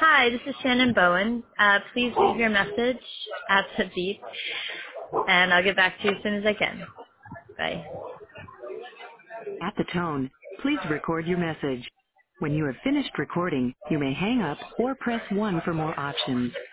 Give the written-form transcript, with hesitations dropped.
Hi, this is Shannon Bowen. Please leave your message at the beep, and I'll get back to you as soon as I can. Bye. At the tone, please record your message. When you have finished recording, you may hang up or press 1 for more options.